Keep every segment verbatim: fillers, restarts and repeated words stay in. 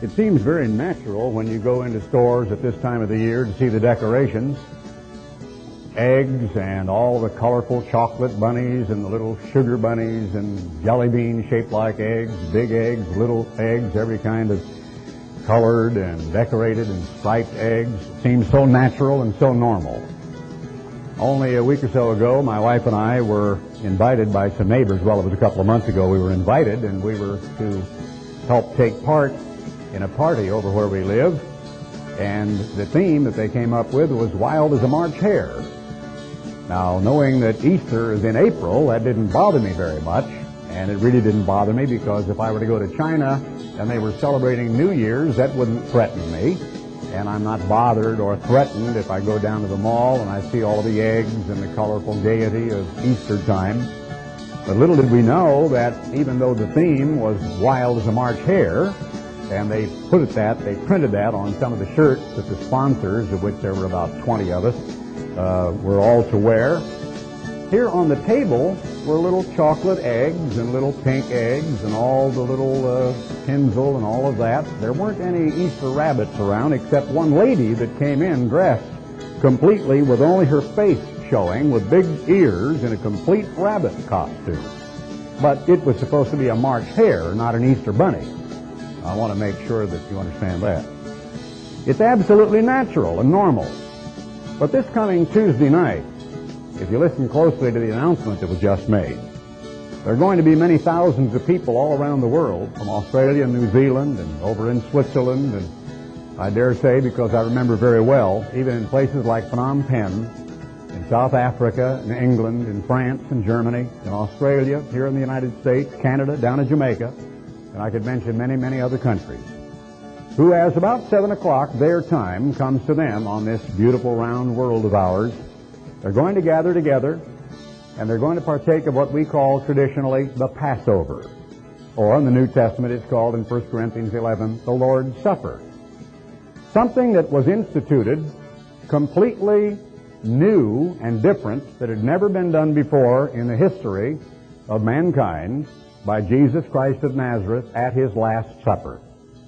It seems very natural when you go into stores at this time of the year to see the decorations. Eggs and all the colorful chocolate bunnies and the little sugar bunnies and jelly beans shaped like eggs, big eggs, little eggs, every kind of colored and decorated and striped eggs. It seems so natural and so normal. Only a week or so ago, my wife and I were invited by some neighbors. Well, it was a couple of months ago we were invited, and we were to help take part in a party over where we live. And the theme that they came up with was wild as a March hare. Now, knowing that Easter is in April, that didn't bother me very much. And it really didn't bother me because if I were to go to China and they were celebrating New Year's, that wouldn't threaten me. And I'm not bothered or threatened if I go down to the mall and I see all the eggs and the colorful gaiety of Easter time. But little did we know that even though the theme was wild as a March hare, and they put it that, they printed that on some of the shirts that the sponsors, of which there were about twenty of us, uh, were all to wear. Here on the table were little chocolate eggs and little pink eggs and all the little uh, tinsel and all of that. There weren't any Easter rabbits around except one lady that came in dressed completely with only her face showing, with big ears in a complete rabbit costume. But it was supposed to be a March hare, not an Easter bunny. I want to make sure that you understand that. It's absolutely natural and normal. But this coming Tuesday night, if you listen closely to the announcement that was just made, there are going to be many thousands of people all around the world, from Australia and New Zealand and over in Switzerland, and I dare say, because I remember very well, even in places like Phnom Penh, in South Africa, in England, in France, and Germany, in Australia, here in the United States, Canada, down in Jamaica, and I could mention many, many other countries, who, as about seven o'clock their time comes to them on this beautiful round world of ours, they're going to gather together, and they're going to partake of what we call traditionally the Passover. Or in the New Testament it's called in First Corinthians eleven, the Lord's Supper. Something that was instituted completely new and different, that had never been done before in the history of mankind, by Jesus Christ of Nazareth at His Last Supper.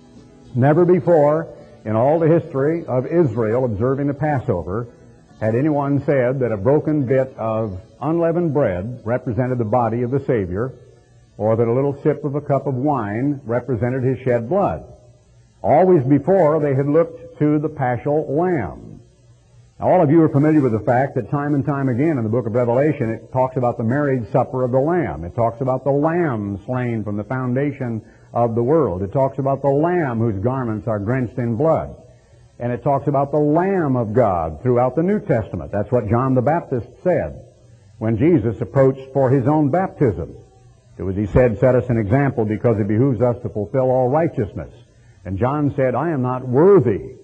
Never before in all the history of Israel observing the Passover had anyone said that a broken bit of unleavened bread represented the body of the Savior, or that a little sip of a cup of wine represented His shed blood. Always before, they had looked to the paschal lamb. Now, all of you are familiar with the fact that time and time again in the book of Revelation it talks about the marriage supper of the Lamb. It talks about the Lamb slain from the foundation of the world. It talks about the Lamb whose garments are drenched in blood. And it talks about the Lamb of God throughout the New Testament. That's what John the Baptist said when Jesus approached for His own baptism. It was, he said, set us an example because it behooves us to fulfill all righteousness. And John said, I am not worthy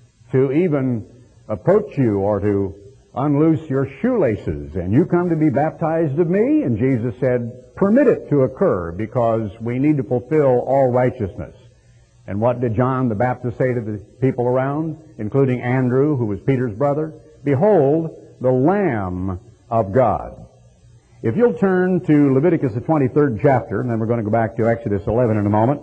to even approach you or to unloose your shoelaces, and you come to be baptized of me? And Jesus said, permit it to occur because we need to fulfill all righteousness. And what did John the Baptist say to the people around, including Andrew, who was Peter's brother? Behold, the Lamb of God. If you'll turn to Leviticus, the twenty-third chapter, and then we're going to go back to Exodus eleven in a moment.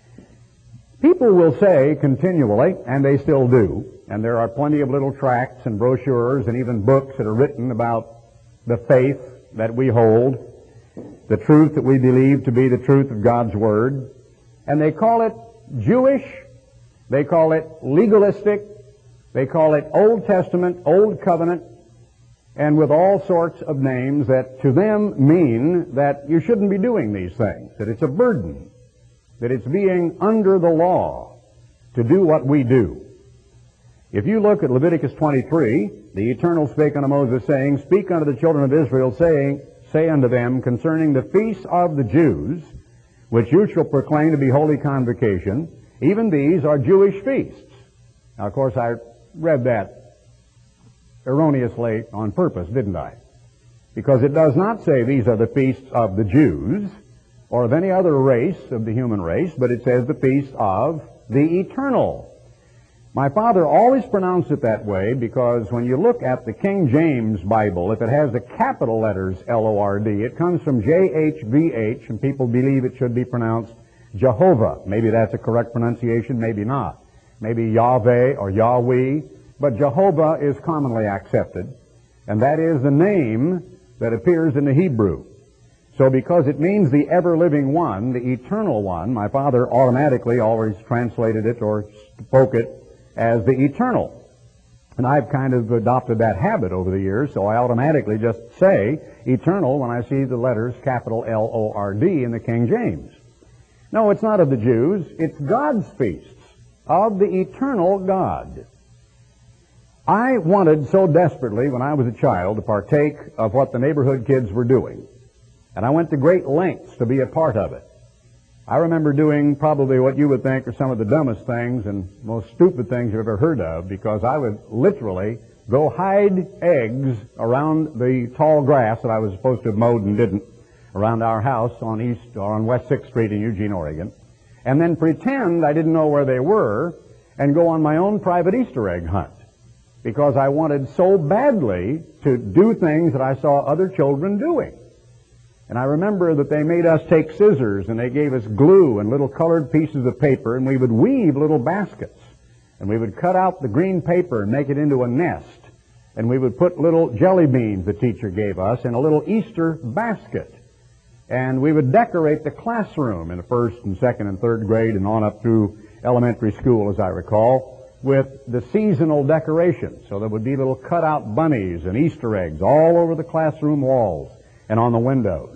People will say continually, and they still do, and there are plenty of little tracts and brochures and even books that are written about the faith that we hold, the truth that we believe to be the truth of God's Word, and they call it Jewish, they call it legalistic, they call it Old Testament, Old Covenant, and with all sorts of names that to them mean that you shouldn't be doing these things, that it's a burden, that it's being under the law to do what we do. If you look at Leviticus twenty-three, the Eternal spake unto Moses, saying, speak unto the children of Israel, saying, say unto them concerning the feasts of the Jews, which you shall proclaim to be holy convocation, even these are Jewish feasts. Now, of course, I read that erroneously on purpose, didn't I? Because it does not say these are the feasts of the Jews or of any other race of the human race, but it says the feast of the eternal. My father always pronounced it that way because when you look at the King James Bible, if it has the capital letters L O R D, it comes from J H V H, and people believe it should be pronounced Jehovah. Maybe that's a correct pronunciation, maybe not. Maybe Yahweh or Yahweh, but Jehovah is commonly accepted, and that is the name that appears in the Hebrew. So because it means the ever-living one, the eternal one, my father automatically always translated it or spoke it as the eternal. And I've kind of adopted that habit over the years, so I automatically just say eternal when I see the letters capital L O R D in the King James. No, it's not of the Jews. It's God's feasts, of the eternal God. I wanted so desperately when I was a child to partake of what the neighborhood kids were doing, and I went to great lengths to be a part of it. I remember doing probably what you would think are some of the dumbest things and most stupid things you've ever heard of, because I would literally go hide eggs around the tall grass that I was supposed to have mowed and didn't around our house on East or on West sixth Street in Eugene, Oregon, and then pretend I didn't know where they were and go on my own private Easter egg hunt, because I wanted so badly to do things that I saw other children doing. And I remember that they made us take scissors, and they gave us glue and little colored pieces of paper, and we would weave little baskets. And we would cut out the green paper and make it into a nest. And we would put little jelly beans the teacher gave us in a little Easter basket. And we would decorate the classroom in the first and second and third grade and on up through elementary school, as I recall, with the seasonal decorations. So there would be little cutout bunnies and Easter eggs all over the classroom walls and on the windows.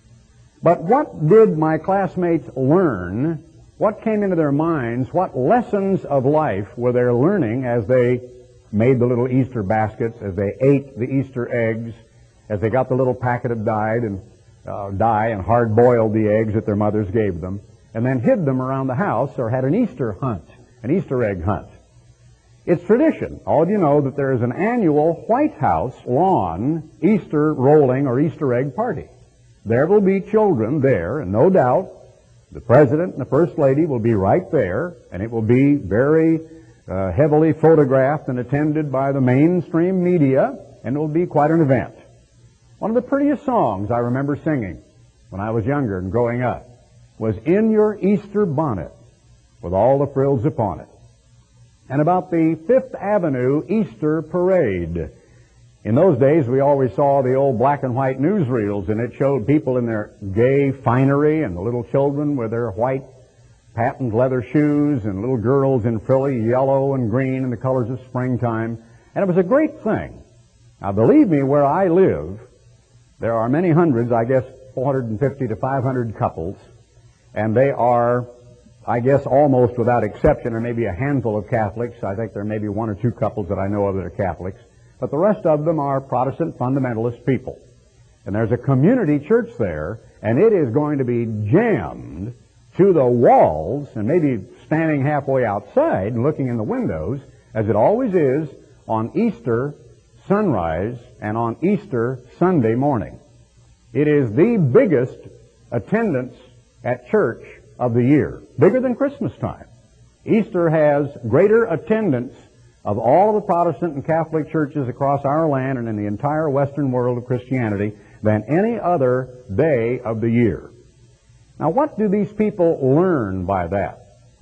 But what did my classmates learn? What came into their minds? What lessons of life were they learning as they made the little Easter baskets, as they ate the Easter eggs, as they got the little packet of dyed and uh, dye and hard-boiled the eggs that their mothers gave them, and then hid them around the house or had an Easter hunt, an Easter egg hunt? It's tradition. All of you know that there is an annual White House lawn Easter rolling or Easter egg party. There will be children there, and no doubt the President and the First Lady will be right there, and it will be very uh, heavily photographed and attended by the mainstream media, and it will be quite an event. One of the prettiest songs I remember singing when I was younger and growing up was "In Your Easter Bonnet, with All the Frills Upon It," and about the Fifth Avenue Easter Parade. In those days, we always saw the old black and white newsreels, and it showed people in their gay finery and the little children with their white patent leather shoes and little girls in frilly yellow and green and the colors of springtime. And it was a great thing. Now, believe me, where I live, there are many hundreds, I guess four hundred fifty to five hundred couples, and they are, I guess, almost without exception, or maybe a handful of Catholics. I think there may be one or two couples that I know of that are Catholics. But the rest of them are Protestant fundamentalist people. And there's a community church there, and it is going to be jammed to the walls, and maybe standing halfway outside and looking in the windows, as it always is on Easter sunrise and on Easter Sunday morning. It is the biggest attendance at church of the year, bigger than Christmas time. Easter has greater attendance of all of the Protestant and Catholic churches across our land and in the entire Western world of Christianity than any other day of the year. Now, what do these people learn by that?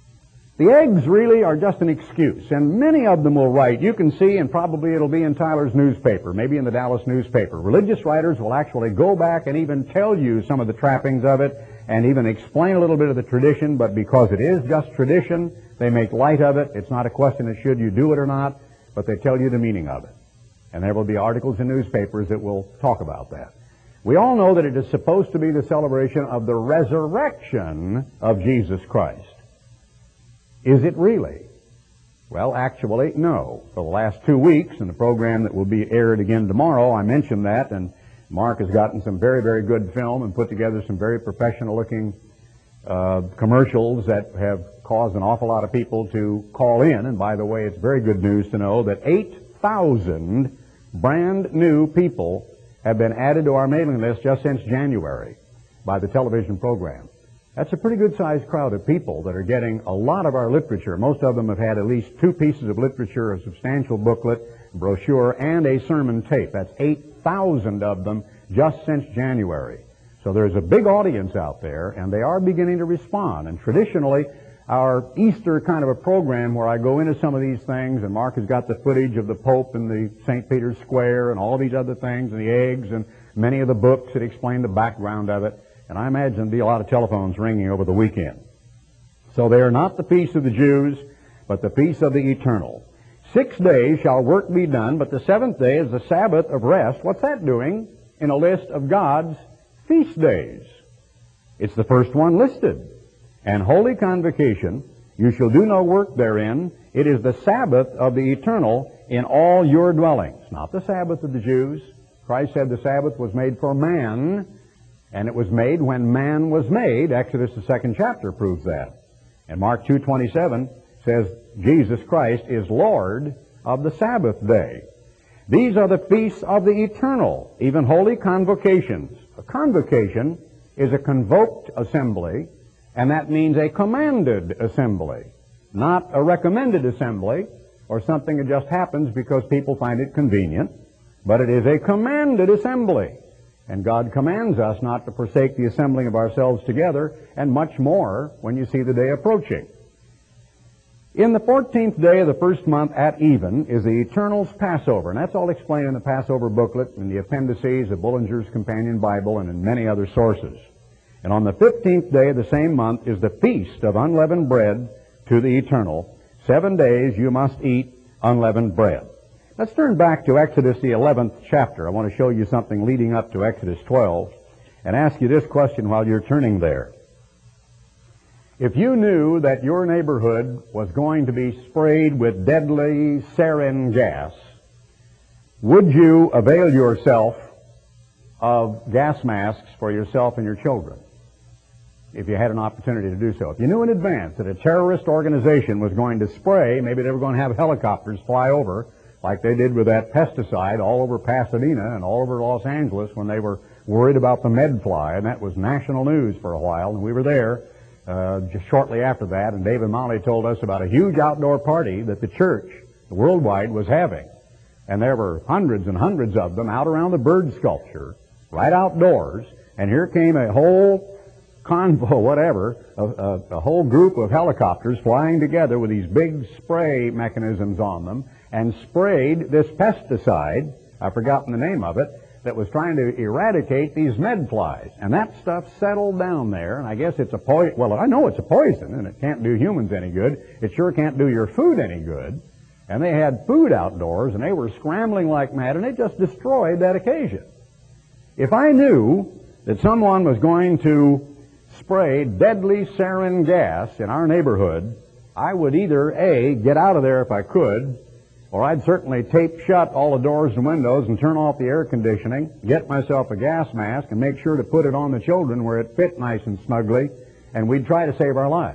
The eggs really are just an excuse, and many of them will write. You can see, and probably it'll be in Tyler's newspaper, maybe in the Dallas newspaper. Religious writers will actually go back and even tell you some of the trappings of it and even explain a little bit of the tradition, but because it is just tradition, they make light of it. It's not a question of should you do it or not, but they tell you the meaning of it. And there will be articles in newspapers that will talk about that. We all know that it is supposed to be the celebration of the resurrection of Jesus Christ. Is it really? Well, actually, no. For the last two weeks, in the program that will be aired again tomorrow, I mentioned that, and Mark has gotten some very, very good film and put together some very professional-looking uh, commercials that have caused an awful lot of people to call in. And by the way, it's very good news to know that eight thousand brand new people have been added to our mailing list just since January by the television program. That's a pretty good-sized crowd of people that are getting a lot of our literature. Most of them have had at least two pieces of literature, a substantial booklet, brochure, and a sermon tape. That's eight thousand of them just since January. So there's a big audience out there, and they are beginning to respond. And traditionally, our Easter kind of a program where I go into some of these things, and Mark has got the footage of the Pope in the Saint Peter's Square and all these other things, and the eggs, and many of the books that explain the background of it. And I imagine there'll be a lot of telephones ringing over the weekend. So they are not the feast of the Jews, but the feast of the eternal. Six days shall work be done, but the seventh day is the Sabbath of rest. What's that doing in a list of God's feast days? It's the first one listed. And holy convocation, you shall do no work therein. It is the Sabbath of the eternal in all your dwellings. Not the Sabbath of the Jews. Christ said the Sabbath was made for man, and it was made when man was made. Exodus, the second chapter, proves that. And Mark two twenty-seven says Jesus Christ is Lord of the Sabbath day. These are the feasts of the eternal, even holy convocations. A convocation is a convoked assembly, and that means a commanded assembly, not a recommended assembly or something that just happens because people find it convenient, but it is a commanded assembly. And God commands us not to forsake the assembling of ourselves together, and much more when you see the day approaching. In the fourteenth day of the first month at even is the Eternal's Passover, and that's all explained in the Passover booklet, in the appendices of Bullinger's Companion Bible, and in many other sources. And on the fifteenth day of the same month is the Feast of Unleavened Bread to the Eternal. Seven days you must eat unleavened bread. Let's turn back to Exodus, the eleventh chapter. I want to show you something leading up to Exodus twelve and ask you this question while you're turning there. If you knew that your neighborhood was going to be sprayed with deadly sarin gas, would you avail yourself of gas masks for yourself and your children if you had an opportunity to do so? If you knew in advance that a terrorist organization was going to spray, maybe they were going to have helicopters fly over like they did with that pesticide all over Pasadena and all over Los Angeles when they were worried about the medfly, and that was national news for a while, and we were there uh, just shortly after that, and David Molly told us about a huge outdoor party that the church, the worldwide, was having. And there were hundreds and hundreds of them out around the bird sculpture, right outdoors, and here came a whole convoy, whatever, a, a, a whole group of helicopters flying together with these big spray mechanisms on them, and sprayed this pesticide, I've forgotten the name of it, that was trying to eradicate these medflies. And that stuff settled down there, and I guess it's a poison. Well, I know it's a poison, and it can't do humans any good. It sure can't do your food any good. And they had food outdoors, and they were scrambling like mad, and it just destroyed that occasion. If I knew that someone was going to spray deadly sarin gas in our neighborhood, I would either, A, get out of there if I could, or I'd certainly tape shut all the doors and windows and turn off the air conditioning, get myself a gas mask, and make sure to put it on the children where it fit nice and snugly, and we'd try to save our lives.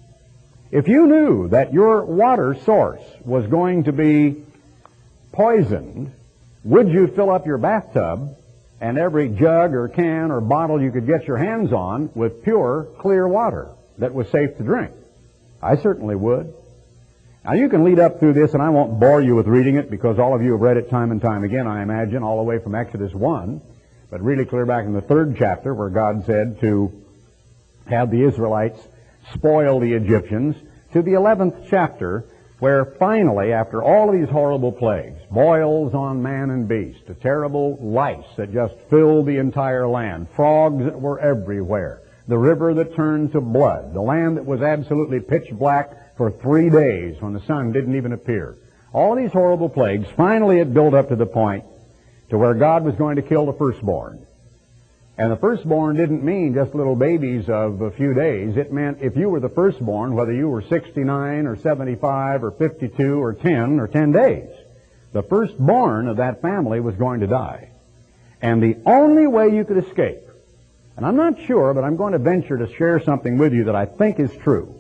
If you knew that your water source was going to be poisoned, would you fill up your bathtub and every jug or can or bottle you could get your hands on with pure, clear water that was safe to drink? I certainly would. Now, you can lead up through this, and I won't bore you with reading it because all of you have read it time and time again, I imagine, all the way from Exodus one, but really clear back in the third chapter where God said to have the Israelites spoil the Egyptians, to the eleventh chapter where finally, after all of these horrible plagues, boils on man and beast, a terrible lice that just filled the entire land, frogs that were everywhere, the river that turned to blood, the land that was absolutely pitch black for three days when the sun didn't even appear. All these horrible plagues, finally it built up to the point to where God was going to kill the firstborn. And the firstborn didn't mean just little babies of a few days. It meant if you were the firstborn, whether you were sixty-nine or seventy-five or fifty-two or ten or ten days, the firstborn of that family was going to die. And the only way you could escape, and I'm not sure, but I'm going to venture to share something with you that I think is true.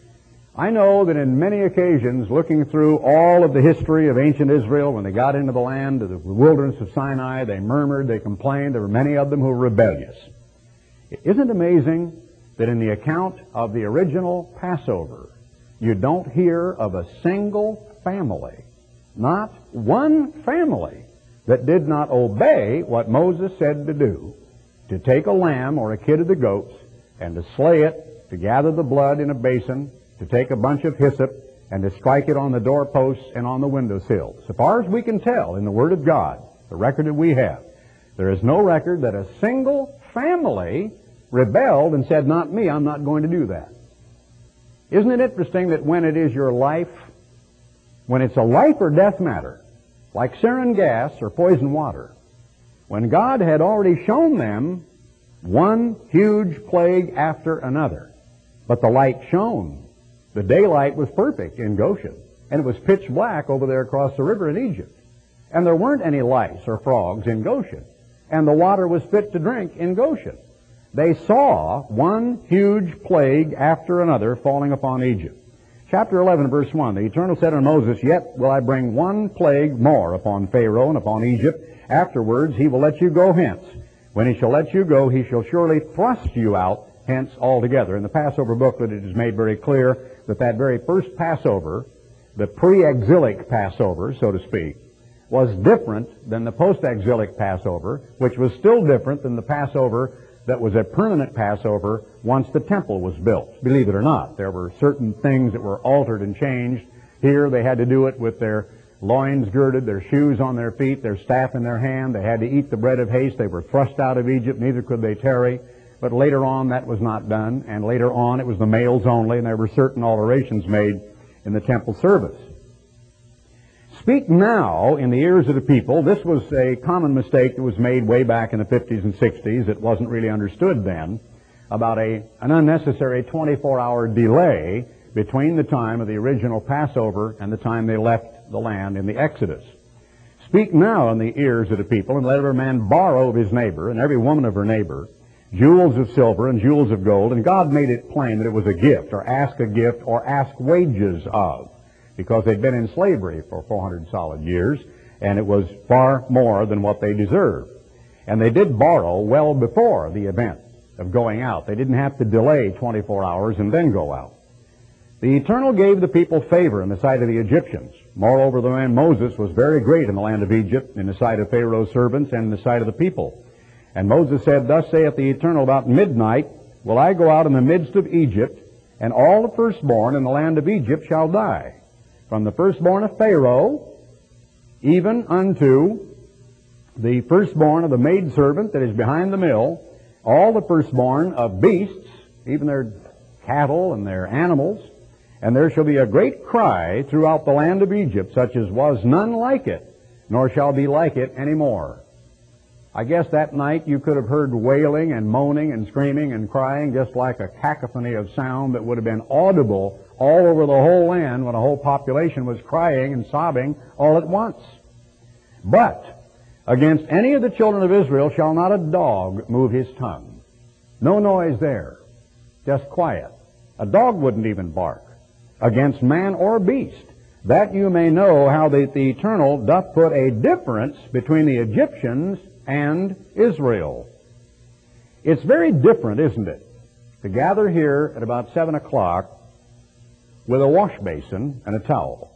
I know that in many occasions, looking through all of the history of ancient Israel, when they got into the land of the wilderness of Sinai, they murmured, they complained. There were many of them who were rebellious. Isn't it amazing that in the account of the original Passover, you don't hear of a single family, not one family, that did not obey what Moses said to do to take a lamb or a kid of the goats and to slay it, to gather the blood in a basin, to take a bunch of hyssop and to strike it on the doorposts and on the windowsills. So far as we can tell in the Word of God, the record that we have, there is no record that a single family rebelled and said, not me, I'm not going to do that. Isn't it interesting that when it is your life, when it's a life or death matter, like sarin gas or poison water, when God had already shown them one huge plague after another, but the light shone. The daylight was perfect in Goshen, and it was pitch black over there across the river in Egypt. And there weren't any lice or frogs in Goshen, and the water was fit to drink in Goshen. They saw one huge plague after another falling upon Egypt. Chapter eleven, verse one, the Eternal said unto Moses, Yet will I bring one plague more upon Pharaoh and upon Egypt. Afterwards he will let you go hence. When he shall let you go, he shall surely thrust you out hence altogether. In the Passover booklet it is made very clear that that very first Passover, the pre-exilic Passover, so to speak, was different than the post-exilic Passover, which was still different than the Passover that was a permanent Passover once the temple was built. Believe it or not, there were certain things that were altered and changed. Here they had to do it with their loins girded, their shoes on their feet, their staff in their hand. They had to eat the bread of haste. They were thrust out of Egypt, neither could they tarry. But later on that was not done, and later on it was the males only, and there were certain alterations made in the temple service. Speak now in the ears of the people. This was a common mistake that was made way back in the fifties and sixties. It wasn't really understood then about a, an unnecessary twenty-four hour delay between the time of the original Passover and the time they left the land in the Exodus. Speak now in the ears of the people, and let every man borrow of his neighbor, and every woman of her neighbor, jewels of silver and jewels of gold. And God made it plain that it was a gift, or ask a gift, or ask wages of, because they'd been in slavery for four hundred solid years, and it was far more than what they deserved. And they did borrow well before the event of going out. They didn't have to delay twenty-four hours and then go out. The Eternal gave the people favor in the sight of the Egyptians. Moreover, the man Moses was very great in the land of Egypt, in the sight of Pharaoh's servants, and in the sight of the people. And Moses said, Thus saith the Eternal, about midnight will I go out in the midst of Egypt, and all the firstborn in the land of Egypt shall die, from the firstborn of Pharaoh, even unto the firstborn of the maidservant that is behind the mill, all the firstborn of beasts, even their cattle and their animals. And there shall be a great cry throughout the land of Egypt, such as was none like it, nor shall be like it any more. I guess that night you could have heard wailing and moaning and screaming and crying, just like a cacophony of sound that would have been audible all over the whole land when a whole population was crying and sobbing all at once. But against any of the children of Israel shall not a dog move his tongue. No noise there, just quiet. A dog wouldn't even bark against man or beast, that you may know how that the Eternal doth put a difference between the Egyptians and Israel. It's very different, isn't it, to gather here at about seven o'clock with a wash basin and a towel,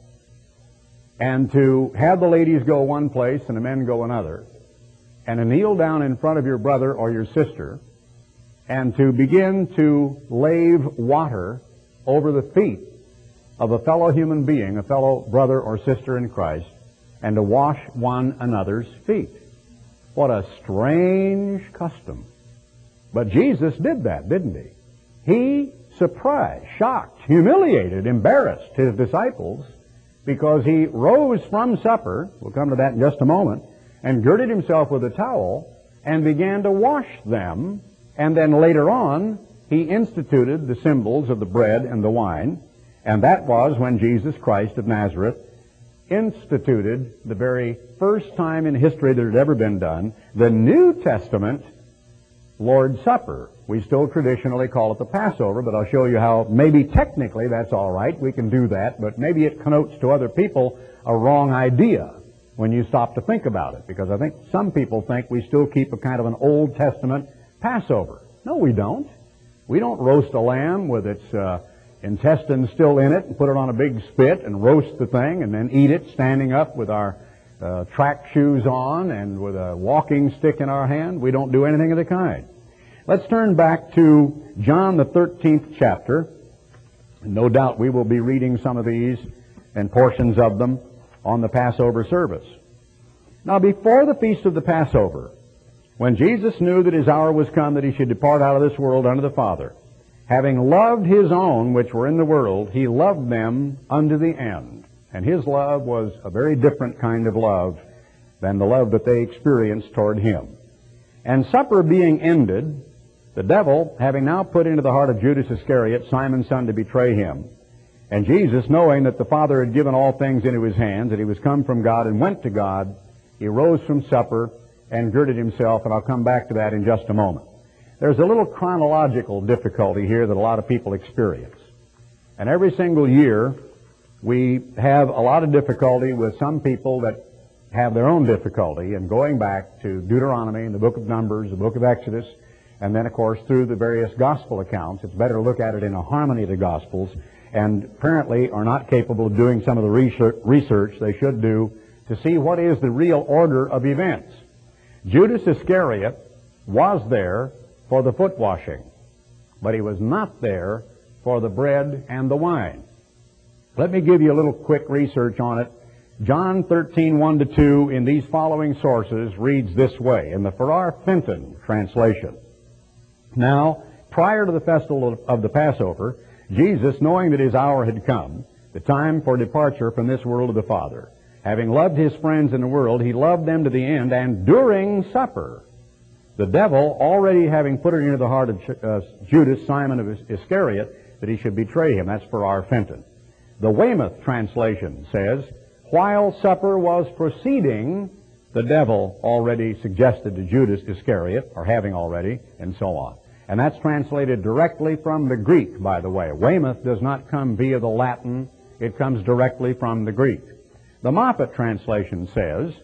and to have the ladies go one place and the men go another, and to kneel down in front of your brother or your sister, and to begin to lave water over the feet of a fellow human being, a fellow brother or sister in Christ, and to wash one another's feet. What a strange custom. But Jesus did that, didn't he? He surprised, shocked, humiliated, embarrassed his disciples, because he rose from supper, we'll come to that in just a moment, and girded himself with a towel and began to wash them. And then later on, he instituted the symbols of the bread and the wine. And that was when Jesus Christ of Nazareth instituted, the very first time in history that it had ever been done, the New Testament Lord's Supper. We still traditionally call it the Passover, but I'll show you how maybe technically that's all right. We can do that, but maybe it connotes to other people a wrong idea when you stop to think about it, because I think some people think we still keep a kind of an Old Testament Passover. No, we don't. We don't roast a lamb with its uh, intestines still in it and put it on a big spit and roast the thing and then eat it standing up with our uh, track shoes on and with a walking stick in our hand. We don't do anything of the kind. Let's turn back to John the thirteenth chapter. No doubt we will be reading some of these and portions of them on the Passover service. Now, before the feast of the Passover, when Jesus knew that his hour was come that he should depart out of this world unto the Father, having loved his own which were in the world, he loved them unto the end. And his love was a very different kind of love than the love that they experienced toward him. And supper being ended, the devil, having now put into the heart of Judas Iscariot, Simon's son, to betray him, and Jesus, knowing that the Father had given all things into his hands, that he was come from God and went to God, he rose from supper and girded himself, and I'll come back to that in just a moment. There's a little chronological difficulty here that a lot of people experience. And every single year, we have a lot of difficulty with some people that have their own difficulty in going back to Deuteronomy and the book of Numbers, the book of Exodus, and then, of course, through the various gospel accounts. It's better to look at it in a harmony of the gospels, and apparently are not capable of doing some of the research they should do to see what is the real order of events. Judas Iscariot was there for the foot washing, but he was not there for the bread and the wine. Let me give you a little quick research on it. John thirteen, one to two in these following sources reads this way, in the Farrar Fenton translation. Now, prior to the festival of the Passover, Jesus, knowing that his hour had come, the time for departure from this world of the Father, having loved his friends in the world, he loved them to the end, and during supper, the devil, already having put it into the heart of uh, Judas, Simon of Iscariot, that he should betray him. That's Farrar Fenton. The Weymouth translation says, while supper was proceeding, the devil already suggested to Judas Iscariot, or having already, and so on. And that's translated directly from the Greek, by the way. Weymouth does not come via the Latin. It comes directly from the Greek. The Moffat translation says,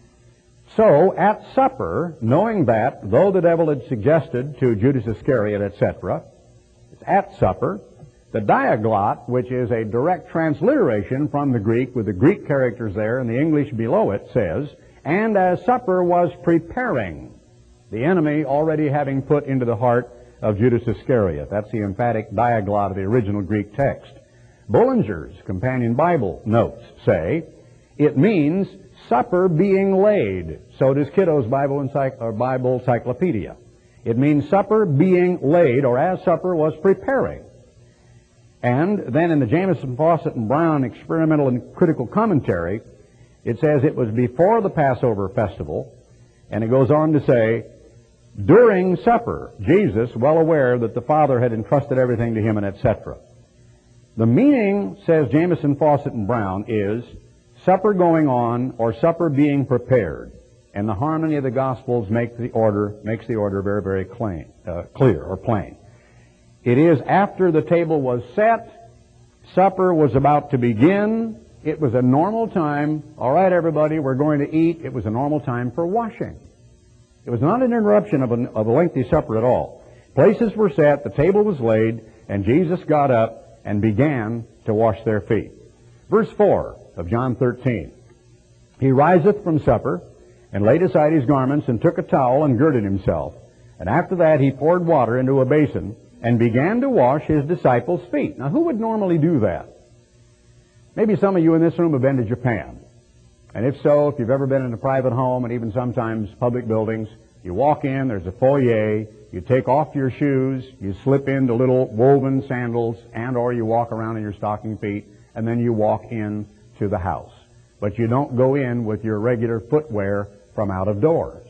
so at supper, knowing that, though the devil had suggested to Judas Iscariot, et cetera, at supper, the Diaglott, which is a direct transliteration from the Greek with the Greek characters there and the English below it, says, and as supper was preparing, the enemy already having put into the heart of Judas Iscariot. That's the emphatic Diaglott of the original Greek text. Bullinger's Companion Bible notes say, it means supper being laid. So does Kiddo's Bible, Encycl- or Bible Encyclopedia. It means supper being laid, or as supper was preparing. And then in the Jameson, Fawcett, and Brown Experimental and Critical Commentary, it says it was before the Passover festival, and it goes on to say, during supper, Jesus, well aware that the Father had entrusted everything to him, and et cetera. The meaning, says Jameson, Fawcett, and Brown, is supper going on or supper being prepared. And the harmony of the Gospels make the order, makes the order very, very clean, uh, clear or plain. It is after the table was set, supper was about to begin. It was a normal time. All right, everybody, we're going to eat. It was a normal time for washing. It was not an interruption of a, of a lengthy supper at all. Places were set, the table was laid, and Jesus got up and began to wash their feet. Verse four of John thirteen. He riseth from supper, and laid aside his garments, and took a towel, and girded himself. And after that he poured water into a basin, and began to wash his disciples' feet. Now, who would normally do that? Maybe some of you in this room have been to Japan. And if so, if you've ever been in a private home, and even sometimes public buildings, you walk in, there's a foyer, you take off your shoes, you slip into little woven sandals, and or you walk around in your stocking feet, and then you walk in to the house. But you don't go in with your regular footwear from out of doors.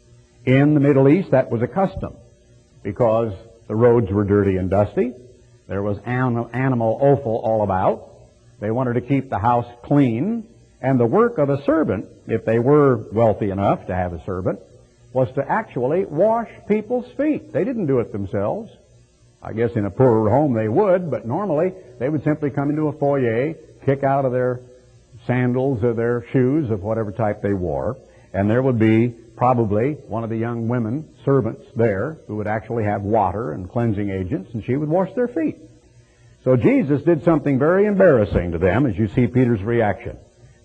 In the Middle East, that was a custom, because the roads were dirty and dusty. There was animal offal all about. They wanted to keep the house clean. And the work of a servant, if they were wealthy enough to have a servant, was to actually wash people's feet. They didn't do it themselves. I guess in a poorer home they would, but normally they would simply come into a foyer, kick out of their sandals or their shoes of whatever type they wore, and there would be probably one of the young women servants there who would actually have water and cleansing agents, and she would wash their feet. So Jesus did something very embarrassing to them, as you see Peter's reaction.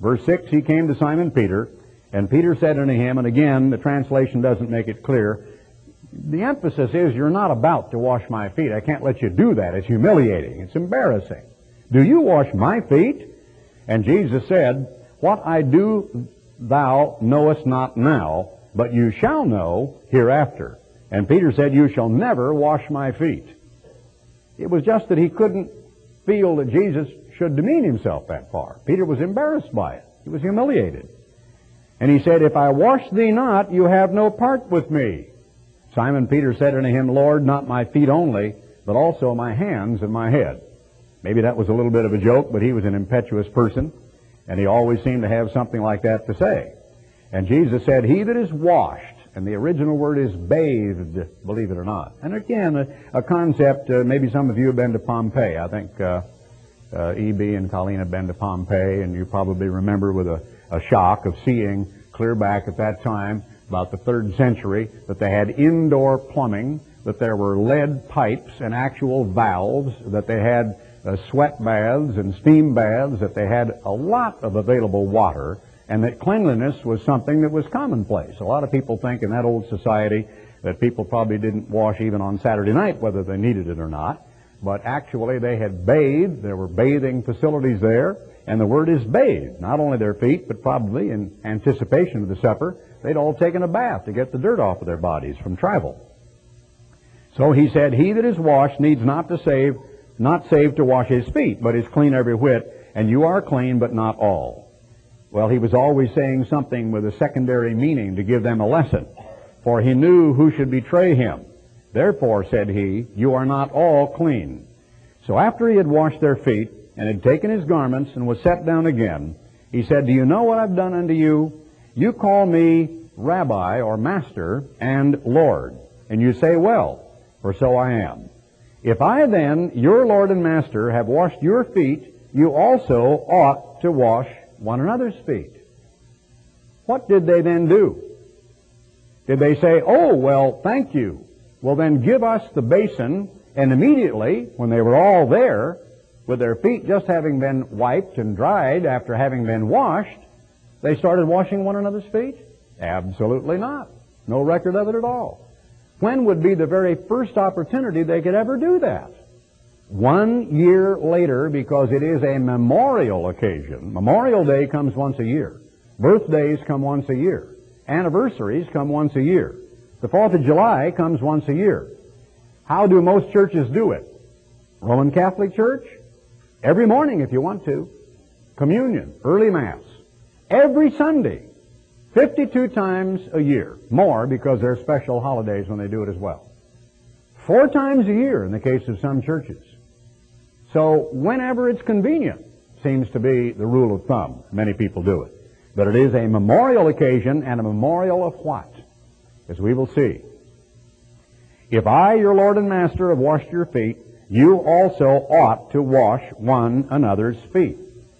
Verse six, he came to Simon Peter, and Peter said unto him, and again, the translation doesn't make it clear, the emphasis is you're not about to wash my feet. I can't let you do that. It's humiliating. It's embarrassing. Do you wash my feet? And Jesus said, what I do thou knowest not now, but you shall know hereafter. And Peter said, you shall never wash my feet. It was just that he couldn't feel that Jesus should demean himself that far. Peter was embarrassed by it. He was humiliated. And he said, if I wash thee not, you have no part with me. Simon Peter said unto him, Lord, not my feet only, but also my hands and my head. Maybe that was a little bit of a joke, but he was an impetuous person, and he always seemed to have something like that to say. And Jesus said, he that is washed, and the original word is bathed, believe it or not. And again, a, a concept, uh, maybe some of you have been to Pompeii. I think uh, uh, E B and Colleen have been to Pompeii, and you probably remember with a, a shock of seeing clear back at that time, about the third century, that they had indoor plumbing, that there were lead pipes and actual valves, that they had uh, sweat baths and steam baths, that they had a lot of available water, and that cleanliness was something that was commonplace. A lot of people think in that old society that people probably didn't wash even on Saturday night, whether they needed it or not. But actually they had bathed. There were bathing facilities there. And the word is bathed. Not only their feet, but probably in anticipation of the supper, they'd all taken a bath to get the dirt off of their bodies from travel. So he said, he that is washed needs not to save, not save to wash his feet, but is clean every whit, and you are clean, but not all. Well, he was always saying something with a secondary meaning to give them a lesson. For he knew who should betray him. Therefore, said he, you are not all clean. So after he had washed their feet, and had taken his garments, and was set down again, he said, do you know what I've done unto you? You call me Rabbi, or Master, and Lord. And you say, well, for so I am. If I then, your Lord and Master, have washed your feet, you also ought to wash one another's feet. What did they then do? Did they say, oh, well, thank you. Well, then give us the basin, and immediately, when they were all there, with their feet just having been wiped and dried after having been washed, they started washing one another's feet? Absolutely not. No record of it at all. When would be the very first opportunity they could ever do that? One year later, because it is a memorial occasion. Memorial Day comes once a year. Birthdays come once a year. Anniversaries come once a year. The Fourth of July comes once a year. How do most churches do it? Roman Catholic Church? Every morning if you want to. Communion, early Mass. Every Sunday. fifty-two times a year. More because there are special holidays when they do it as well. Four times a year in the case of some churches. So whenever it's convenient seems to be the rule of thumb. Many people do it. But it is a memorial occasion, and a memorial of what? As we will see. If I, your Lord and Master, have washed your feet, you also ought to wash one another's feet.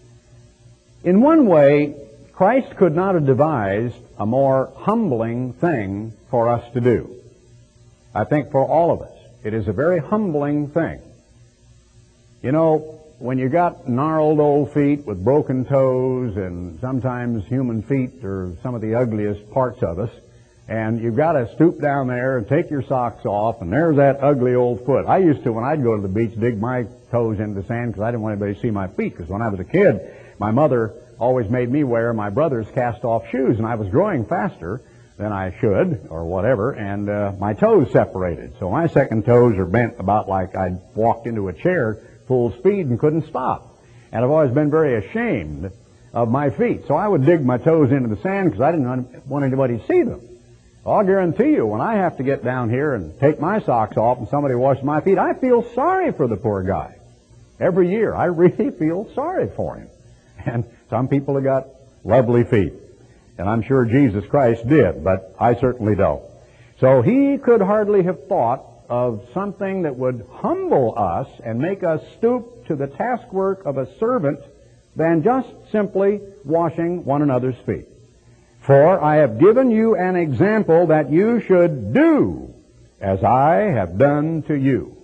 In one way, Christ could not have devised a more humbling thing for us to do. I think for all of us, it is a very humbling thing. You know, when you got gnarled old feet with broken toes, and sometimes human feet are some of the ugliest parts of us, and you've got to stoop down there and take your socks off, and there's that ugly old foot. I used to, when I'd go to the beach, dig my toes into the sand because I didn't want anybody to see my feet, because when I was a kid, my mother always made me wear my brother's cast-off shoes, and I was growing faster than I should, or whatever, and uh, my toes separated. So my second toes are bent about like I'd walked into a chair full speed and couldn't stop. And I've always been very ashamed of my feet. So I would dig my toes into the sand because I didn't want anybody to see them. I'll guarantee you, when I have to get down here and take my socks off and somebody washes my feet, I feel sorry for the poor guy. Every year, I really feel sorry for him. And some people have got lovely feet. And I'm sure Jesus Christ did, but I certainly don't. So he could hardly have thought of something that would humble us and make us stoop to the taskwork of a servant than just simply washing one another's feet. For I have given you an example that you should do as I have done to you.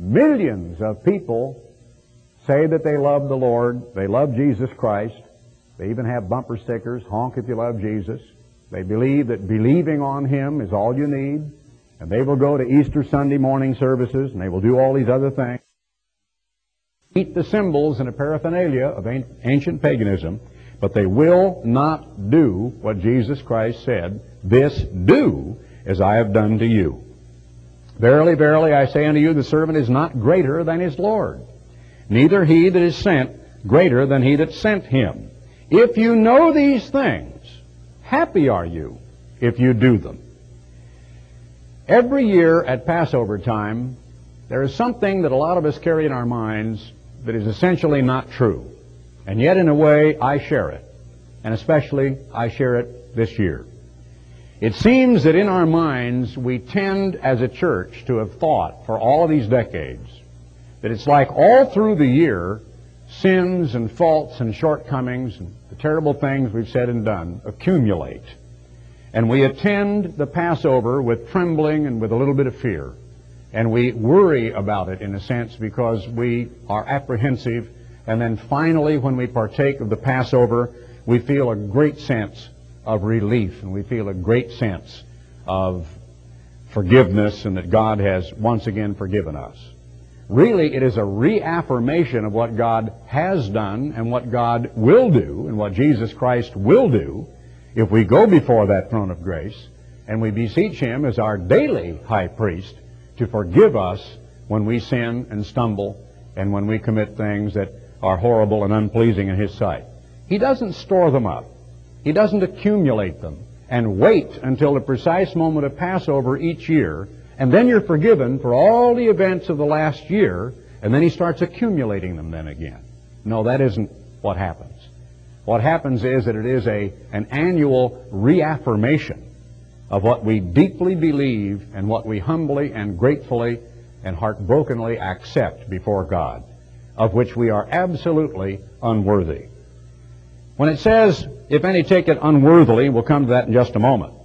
Millions of people say that they love the Lord, they love Jesus Christ, They even have bumper stickers, honk if you love Jesus. They believe that believing on Him is all you need. And they will go to Easter Sunday morning services, and they will do all these other things. Eat the symbols and the paraphernalia of ancient paganism, but they will not do what Jesus Christ said, "This do as I have done to you." Verily, verily, I say unto you, the servant is not greater than his Lord, neither he that is sent greater than he that sent him. If you know these things, happy are you if you do them. Every year at Passover time, there is something that a lot of us carry in our minds that is essentially not true. And yet, in a way, I share it. And especially, I share it this year. It seems that in our minds, we tend as a church to have thought for all of these decades that it's like all through the year, sins and faults and shortcomings and the terrible things we've said and done accumulate. And we attend the Passover with trembling and with a little bit of fear. And we worry about it in a sense because we are apprehensive. And then finally, when we partake of the Passover, we feel a great sense of relief, and we feel a great sense of forgiveness and that God has once again forgiven us. Really, it is a reaffirmation of what God has done and what God will do and what Jesus Christ will do if we go before that throne of grace and we beseech Him as our daily high priest to forgive us when we sin and stumble and when we commit things that are horrible and unpleasing in His sight. He doesn't store them up. He doesn't accumulate them and wait until the precise moment of Passover each year, and then you're forgiven for all the events of the last year, and then He starts accumulating them then again. No, that isn't what happens. What happens is that it is a, an annual reaffirmation of what we deeply believe and what we humbly and gratefully and heartbrokenly accept before God, of which we are absolutely unworthy. When it says, if any take it unworthily, we'll come to that in just a moment.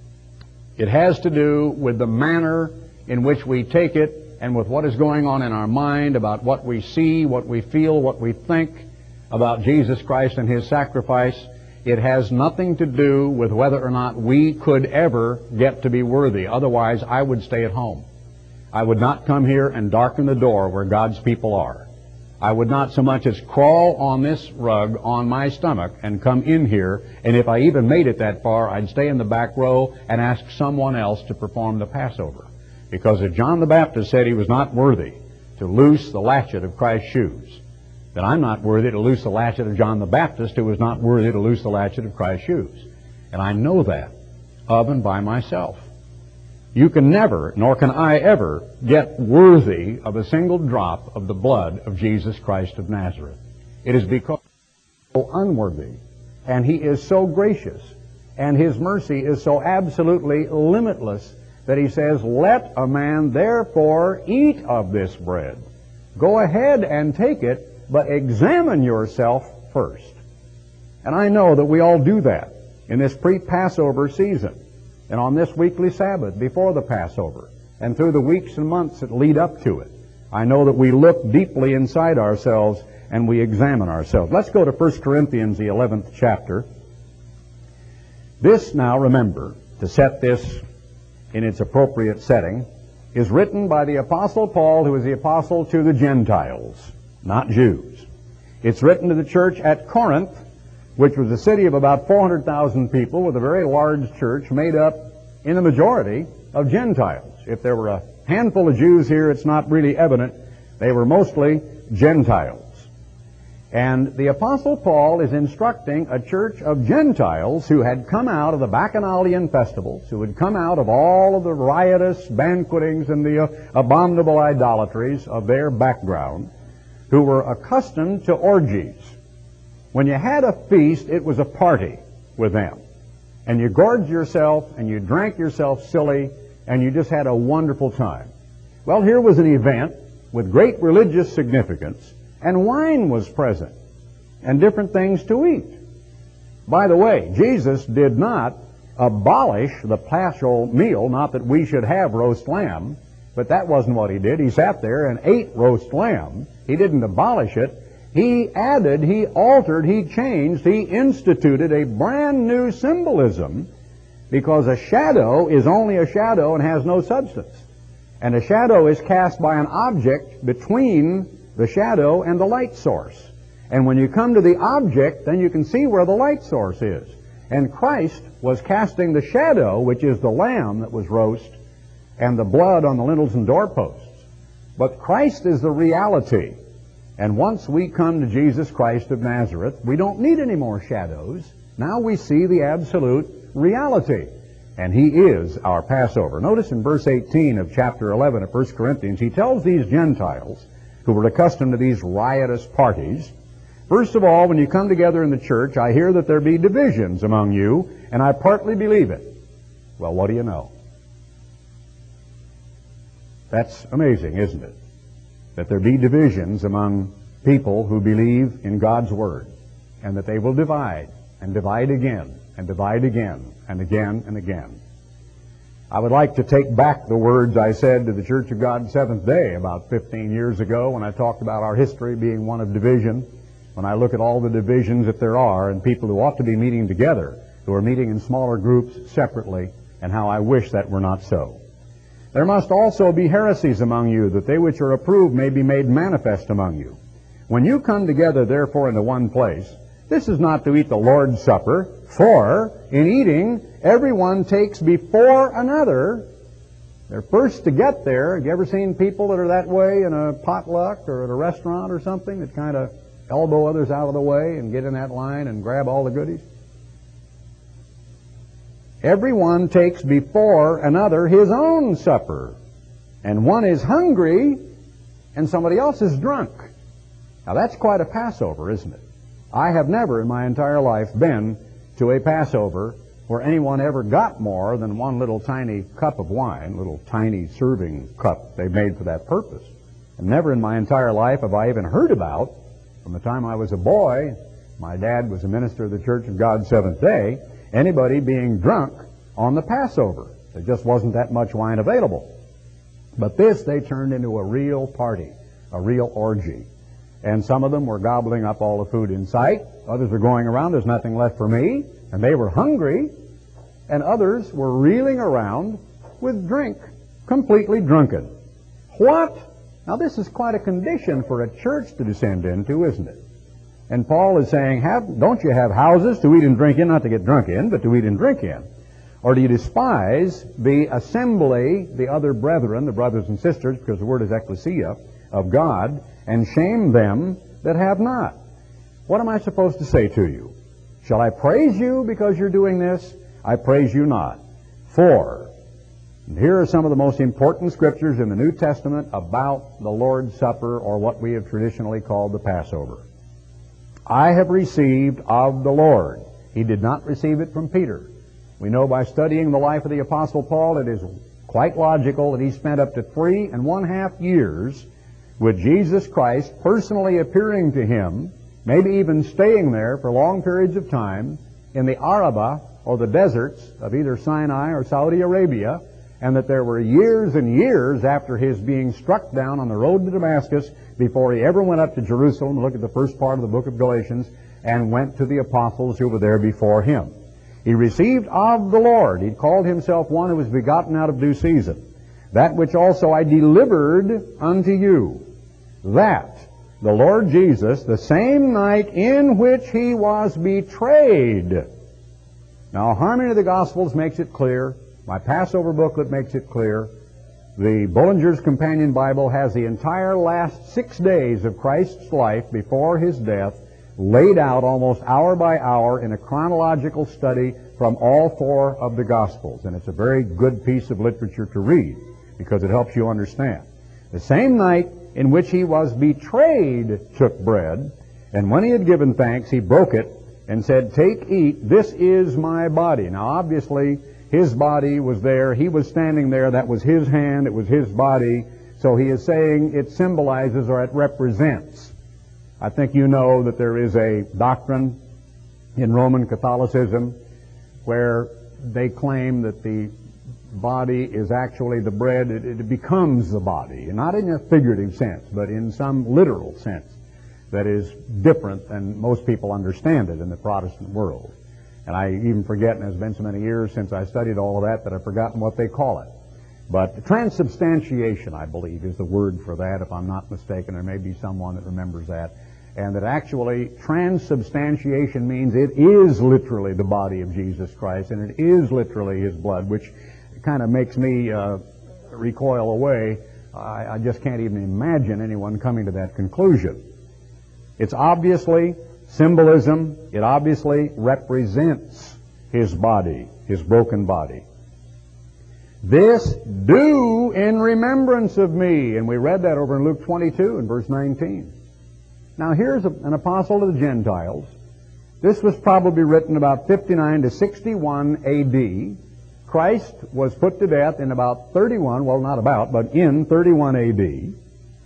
It has to do with the manner in which we take it and with what is going on in our mind about what we see, what we feel, what we think about Jesus Christ and His sacrifice. It has nothing to do with whether or not we could ever get to be worthy. Otherwise, I would stay at home. I would not come here and darken the door where God's people are. I would not so much as crawl on this rug on my stomach and come in here, and if I even made it that far, I'd stay in the back row and ask someone else to perform the Passover. Because if John the Baptist said he was not worthy to loose the latchet of Christ's shoes, then I'm not worthy to loose the latchet of John the Baptist, who was not worthy to loose the latchet of Christ's shoes. And I know that of and by myself. You can never, nor can I ever, get worthy of a single drop of the blood of Jesus Christ of Nazareth. It is because He is so unworthy, and He is so gracious, and His mercy is so absolutely limitless that He says, let a man therefore eat of this bread. Go ahead and take it, but examine yourself first. And I know that we all do that in this pre-Passover season. And on this weekly Sabbath before the Passover, and through the weeks and months that lead up to it, I know that we look deeply inside ourselves and we examine ourselves. Let's go to First Corinthians, the eleventh chapter. This, now remember, to set this in its appropriate setting, is written by the Apostle Paul, who is the apostle to the Gentiles, not Jews. It's written to the church at Corinth, which was a city of about four hundred thousand people with a very large church made up in the majority of Gentiles. If there were a handful of Jews here, it's not really evident. They were mostly Gentiles. And the Apostle Paul is instructing a church of Gentiles who had come out of the Bacchanalian festivals, who had come out of all of the riotous banquetings and the uh, abominable idolatries of their background, who were accustomed to orgies. When you had a feast, it was a party with them. And you gorged yourself, and you drank yourself silly, and you just had a wonderful time. Well, here was an event with great religious significance, and wine was present, and different things to eat. By the way, Jesus did not abolish the Paschal meal, not that we should have roast lamb, but that wasn't what He did. He sat there and ate roast lamb. He didn't abolish it. He added, he altered, he changed, he instituted a brand new symbolism, because a shadow is only a shadow and has no substance. And a shadow is cast by an object between the shadow and the light source. And when you come to the object, then you can see where the light source is. And Christ was casting the shadow, which is the lamb that was roast, and the blood on the lintels and doorposts. But Christ is the reality. And once we come to Jesus Christ of Nazareth, we don't need any more shadows. Now we see the absolute reality. And He is our Passover. Notice in verse eighteen of chapter eleven of First Corinthians, he tells these Gentiles who were accustomed to these riotous parties, first of all, when you come together in the church, I hear that there be divisions among you, and I partly believe it. Well, what do you know? That's amazing, isn't it? That there be divisions among people who believe in God's Word, and that they will divide, and divide again, and divide again, and again, and again. I would like to take back the words I said to the Church of God Seventh Day about fifteen years ago when I talked about our history being one of division. When I look at all the divisions that there are, and people who ought to be meeting together, who are meeting in smaller groups separately, and how I wish that were not so. There must also be heresies among you, that they which are approved may be made manifest among you. When you come together, therefore, into one place, this is not to eat the Lord's Supper, for in eating, everyone takes before another. They're first to get there. Have you ever seen people that are that way in a potluck or at a restaurant or something, that kind of elbow others out of the way and get in that line and grab all the goodies? Everyone takes before another his own supper, and one is hungry and somebody else is drunk. Now that's quite a Passover, isn't it? I have never in my entire life been to a Passover where anyone ever got more than one little tiny cup of wine, little tiny serving cup they made for that purpose. And never in my entire life have I even heard about, from the time I was a boy, my dad was a minister of the Church of God Seventh Day, anybody being drunk on the Passover. There just wasn't that much wine available. But this they turned into a real party, a real orgy. And some of them were gobbling up all the food in sight. Others were going around, there's nothing left for me. And they were hungry. And others were reeling around with drink, completely drunken. What? Now this is quite a condition for a church to descend into, isn't it? And Paul is saying, have, don't you have houses to eat and drink in, not to get drunk in, but to eat and drink in? Or do you despise the assembly, the other brethren, the brothers and sisters, because the word is ecclesia, of God, and shame them that have not? What am I supposed to say to you? Shall I praise you because you're doing this? I praise you not. For, and here are some of the most important scriptures in the New Testament about the Lord's Supper, or what we have traditionally called the Passover. I have received of the Lord. He did not receive it from Peter. We know by studying the life of the Apostle Paul, it is quite logical that he spent up to three and one half years with Jesus Christ personally appearing to him, maybe even staying there for long periods of time in the Arabah, or the deserts of either Sinai or Saudi Arabia, and that there were years and years after his being struck down on the road to Damascus before he ever went up to Jerusalem. Look at the first part of the book of Galatians, and went to the apostles who were there before him. He received of the Lord. He called himself one who was begotten out of due season. That which also I delivered unto you, that the Lord Jesus, the same night in which he was betrayed. Now, Harmony of the Gospels makes it clear. My Passover booklet makes it clear. The Bullinger's Companion Bible has the entire last six days of Christ's life before his death laid out almost hour by hour in a chronological study from all four of the Gospels. And it's a very good piece of literature to read because it helps you understand. The same night in which he was betrayed took bread, and when he had given thanks, he broke it and said, "Take, eat, this is my body." Now, obviously, his body was there. He was standing there. That was his hand. It was his body. So he is saying it symbolizes, or it represents. I think you know that there is a doctrine in Roman Catholicism where they claim that the body is actually the bread. It, it becomes the body, not in a figurative sense, but in some literal sense. that is different than most people understand it in the Protestant world. And I even forget, and it's been so many years since I studied all of that, that I've forgotten what they call it. But transubstantiation, I believe, is the word for that, if I'm not mistaken. There may be someone that remembers that. And that actually transubstantiation means it is literally the body of Jesus Christ, and it is literally His blood, which kind of makes me uh, recoil away. I, I just can't even imagine anyone coming to that conclusion. It's obviously symbolism. It obviously represents His body, His broken body. This do in remembrance of me. And we read that over in Luke twenty-two and verse nineteen. Now here's a, an apostle to the Gentiles. This was probably written about fifty-nine to sixty-one A D. Christ was put to death in about thirty-one, well not about, but in thirty-one A D.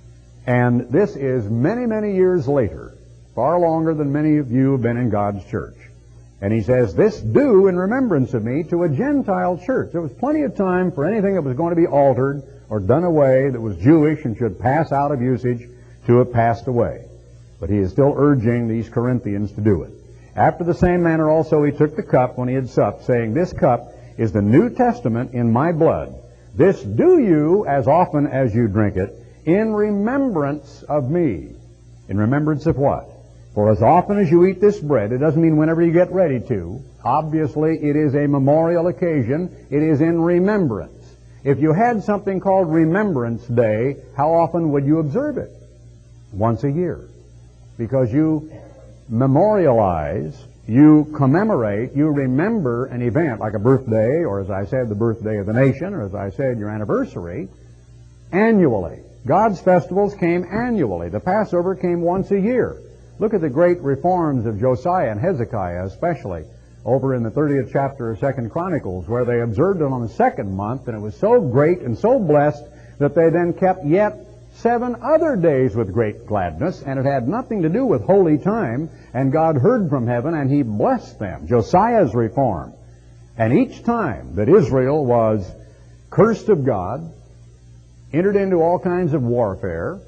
And this is many, many years later, far longer than many of you have been in God's church. And he says, this do in remembrance of me to a Gentile church. There was plenty of time for anything that was going to be altered or done away that was Jewish and should pass out of usage to have passed away. But he is still urging these Corinthians to do it. After the same manner also he took the cup when he had supped, saying, this cup is the New Testament in my blood. This do you as often as you drink it in remembrance of me. In remembrance of what? For as often as you eat this bread, it doesn't mean whenever you get ready to. Obviously, it is a memorial occasion. It is in remembrance. If you had something called Remembrance Day, how often would you observe it? Once a year. Because you memorialize, you commemorate, you remember an event like a birthday, or as I said, the birthday of the nation, or as I said, your anniversary, annually. God's festivals came annually. The Passover came once a year. Look at the great reforms of Josiah and Hezekiah, especially over in the thirtieth chapter of Second Chronicles, where they observed it on the second month, and it was so great and so blessed that they then kept yet seven other days with great gladness, and it had nothing to do with holy time, and God heard from heaven, and He blessed them. Josiah's reform. And each time that Israel was cursed of God, entered into all kinds of warfare,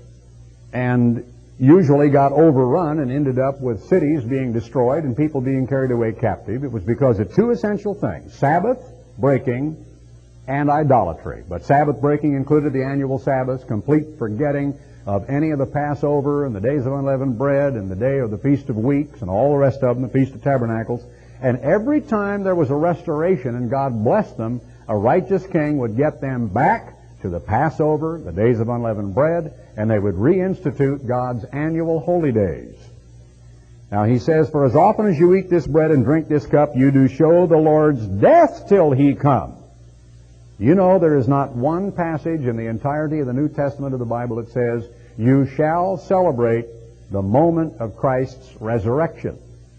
and usually got overrun and ended up with cities being destroyed and people being carried away captive, it was because of two essential things: Sabbath breaking and idolatry. But Sabbath breaking included the annual Sabbaths, complete forgetting of any of the Passover and the days of unleavened bread and the day of the Feast of Weeks and all the rest of them, the Feast of Tabernacles. And every time there was a restoration and God blessed them, a righteous king would get them back to the Passover, the days of unleavened bread, and they would reinstitute God's annual holy days. Now he says, for as often as you eat this bread and drink this cup, you do show the Lord's death till He come. You know, there is not one passage in the entirety of the New Testament of the Bible that says, you shall celebrate the moment of Christ's resurrection.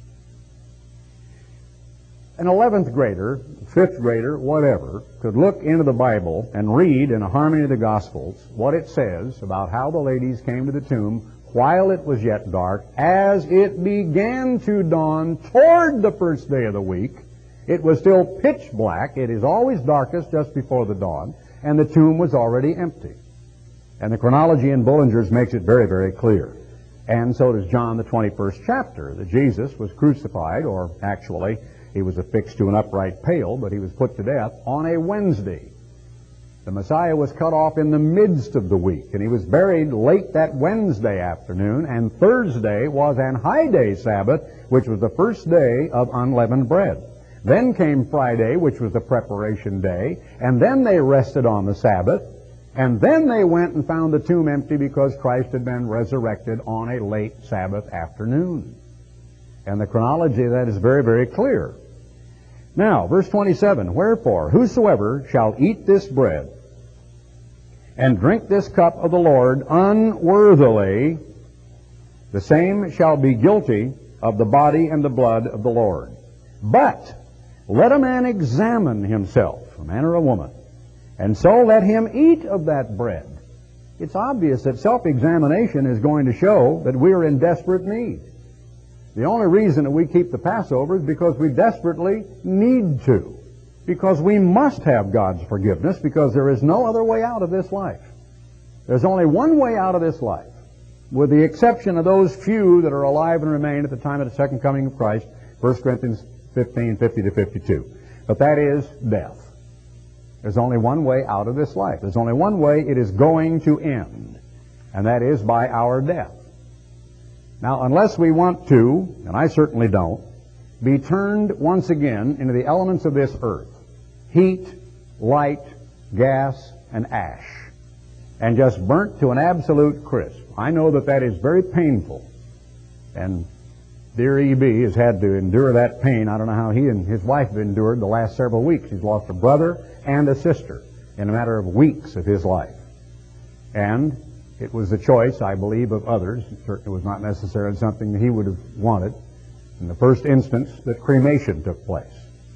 An eleventh grader, fifth grader, whatever, could look into the Bible and read in a harmony of the Gospels what it says about how the ladies came to the tomb while it was yet dark, as it began to dawn toward the first day of the week. It was still pitch black. It is always darkest just before the dawn, and the tomb was already empty. And the chronology in Bullinger's makes it very, very clear. And so does John, the twenty-first chapter, that Jesus was crucified, or actually, He was affixed to an upright pale, but He was put to death on a Wednesday. The Messiah was cut off in the midst of the week, and He was buried late that Wednesday afternoon, and Thursday was an high day Sabbath, which was the first day of unleavened bread. Then came Friday, which was the preparation day, and then they rested on the Sabbath, and then they went and found the tomb empty because Christ had been resurrected on a late Sabbath afternoon. And the chronology of that is very, very clear. Now, verse twenty-seven, wherefore, whosoever shall eat this bread and drink this cup of the Lord unworthily, the same shall be guilty of the body and the blood of the Lord. But let a man examine himself, a man or a woman, and so let him eat of that bread. It's obvious that self-examination is going to show that we are in desperate need. The only reason that we keep the Passover is because we desperately need to. Because we must have God's forgiveness, because there is no other way out of this life. There's only one way out of this life. with the exception of those few that are alive and remain at the time of the second coming of Christ, First Corinthians fifteen, fifty to fifty-two. But that is death. There's only one way out of this life. There's only one way it is going to end, and that is by our death. Now, unless we want to, and I certainly don't, be turned once again into the elements of this earth, heat, light, gas, and ash, and just burnt to an absolute crisp. I know that that is very painful, and dear E B has had to endure that pain. I don't know how he and his wife have endured the last several weeks. He's lost a brother and a sister in a matter of weeks of his life. And it was the choice, I believe, of others. It certainly was not necessarily something that he would have wanted. In the first instance, that cremation took place.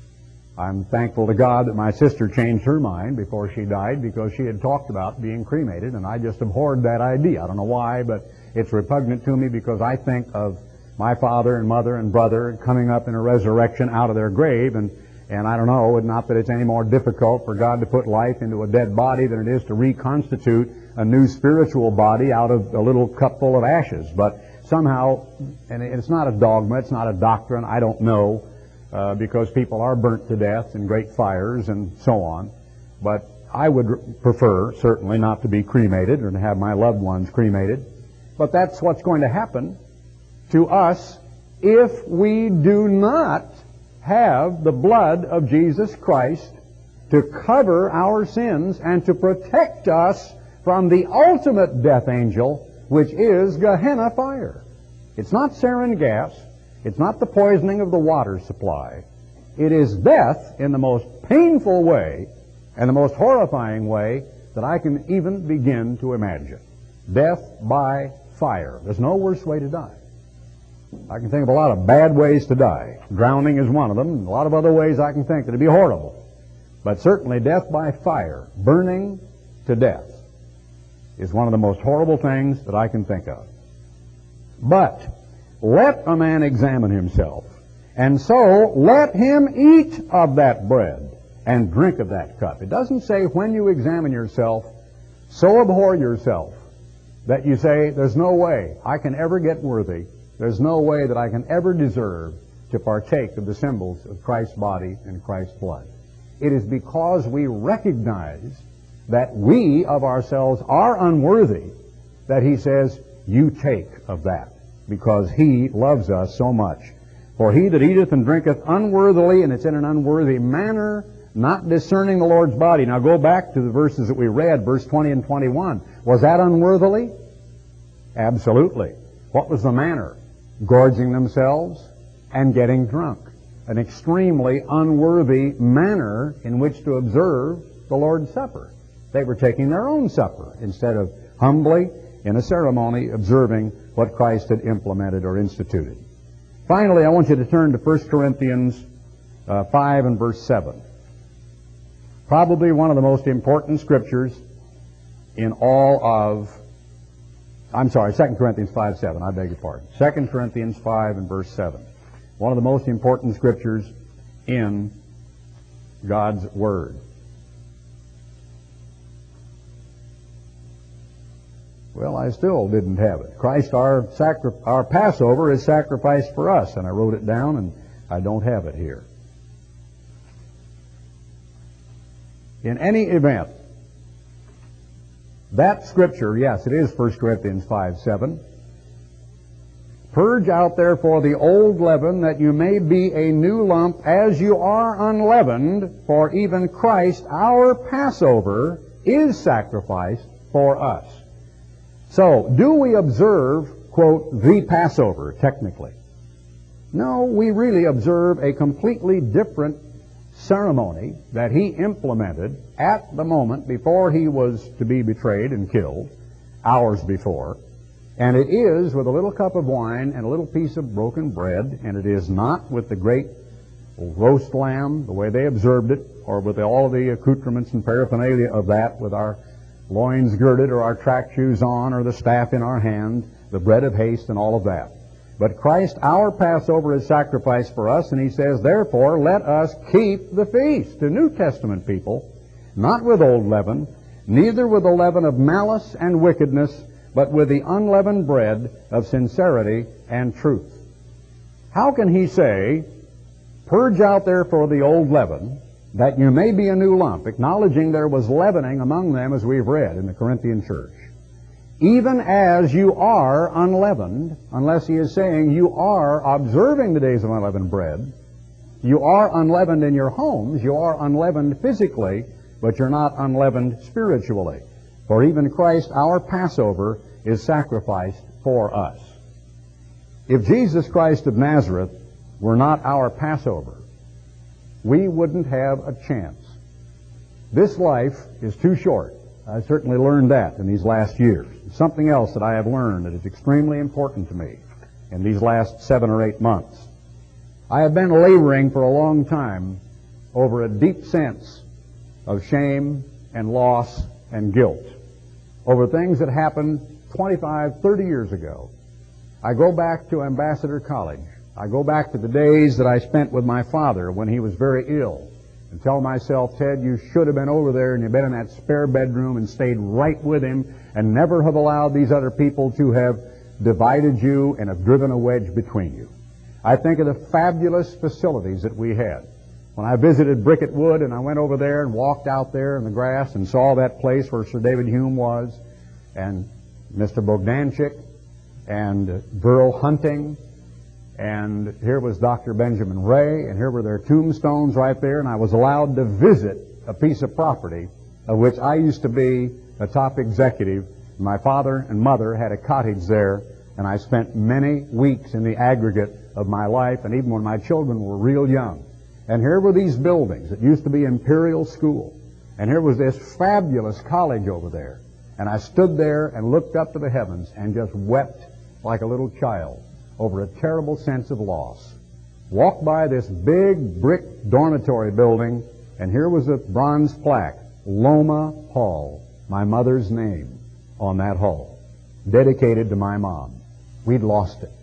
I'm thankful to God that my sister changed her mind before she died, because she had talked about being cremated, and I just abhorred that idea. I don't know why, but it's repugnant to me, because I think of my father and mother and brother coming up in a resurrection out of their grave, and, and I don't know, not that it's any more difficult for God to put life into a dead body than it is to reconstitute a new spiritual body out of a little cup full of ashes. But somehow, and it's not a dogma, it's not a doctrine, I don't know, uh, because people are burnt to death in great fires and so on. But I would prefer, certainly, not to be cremated or to have my loved ones cremated. But that's what's going to happen to us if we do not have the blood of Jesus Christ to cover our sins and to protect us from the ultimate death angel, which is Gehenna fire. It's not sarin gas. It's not the poisoning of the water supply. It is death in the most painful way and the most horrifying way that I can even begin to imagine. Death by fire. There's no worse way to die. I can think of a lot of bad ways to die. Drowning is one of them, and a lot of other ways I can think that would be horrible. But certainly death by fire, burning to death, is one of the most horrible things that I can think of. But let a man examine himself, and so let him eat of that bread and drink of that cup. It doesn't say when you examine yourself, so abhor yourself that you say, there's no way I can ever get worthy, there's no way that I can ever deserve to partake of the symbols of Christ's body and Christ's blood. It is because we recognize that we of ourselves are unworthy that he says, you take of that, because he loves us so much. For he that eateth and drinketh unworthily, and it's in an unworthy manner, not discerning the Lord's body. Now go back to the verses that we read, verse twenty and twenty-one. Was that unworthily? Absolutely. What was the manner? Gorging themselves and getting drunk. An extremely unworthy manner in which to observe the Lord's Supper. They were taking their own supper instead of humbly, in a ceremony, observing what Christ had implemented or instituted. Finally, I want you to turn to First Corinthians uh, five and verse seven. Probably one of the most important scriptures in all of, I'm sorry, Second Corinthians five, seven, I beg your pardon. Second Corinthians five and verse seven. One of the most important scriptures in God's Word. Well, I still didn't have it. Christ, our sacri- our Passover, is sacrificed for us, and I wrote it down, and I don't have it here. In any event, that scripture, yes, it is First Corinthians five, seven. Purge out therefore the old leaven, that you may be a new lump, as you are unleavened, for even Christ, our Passover, is sacrificed for us. So, do we observe, quote, the Passover, technically? No, we really observe a completely different ceremony that he implemented at the moment before he was to be betrayed and killed, hours before. And it is with a little cup of wine and a little piece of broken bread, and it is not with the great roast lamb, the way they observed it, or with all the accoutrements and paraphernalia of that, with our loins girded or our track shoes on or the staff in our hand, the bread of haste and all of that. But Christ, our Passover, is sacrificed for us, and he says, therefore, let us keep the feast. To New Testament people, not with old leaven, neither with the leaven of malice and wickedness, but with the unleavened bread of sincerity and truth. How can he say, purge out therefore the old leaven, that you may be a new lump, acknowledging there was leavening among them, as we've read in the Corinthian church, even as you are unleavened, unless he is saying you are observing the days of unleavened bread. You are unleavened in your homes, you are unleavened physically, but you're not unleavened spiritually. For even Christ, our Passover, is sacrificed for us. If Jesus Christ of Nazareth were not our Passover, we wouldn't have a chance. This life is too short. I certainly learned that in these last years. Something else that I have learned that is extremely important to me in these last seven or eight months. I have been laboring for a long time over a deep sense of shame and loss and guilt over things that happened twenty-five, thirty years ago. I go back to Ambassador College. I go back to the days that I spent with my father when he was very ill, and tell myself, Ted, you should have been over there and you've been in that spare bedroom and stayed right with him and never have allowed these other people to have divided you and have driven a wedge between you. I think of the fabulous facilities that we had. When I visited Brickett Wood and I went over there and walked out there in the grass and saw that place where Sir David Hume was, and Mister Bogdanchik, and Burl Hunting, and here was Doctor Benjamin Ray, and here were their tombstones right there, and I was allowed to visit a piece of property of which I used to be a top executive. My father and mother had a cottage there, and I spent many weeks in the aggregate of my life, and even when my children were real young. And here were these buildings that used to be Imperial School, and here was this fabulous college over there. And I stood there and looked up to the heavens and just wept like a little child over a terrible sense of loss. Walked by this big brick dormitory building, and here was a bronze plaque, Loma Hall, my mother's name on that hall, dedicated to my mom. We'd lost it.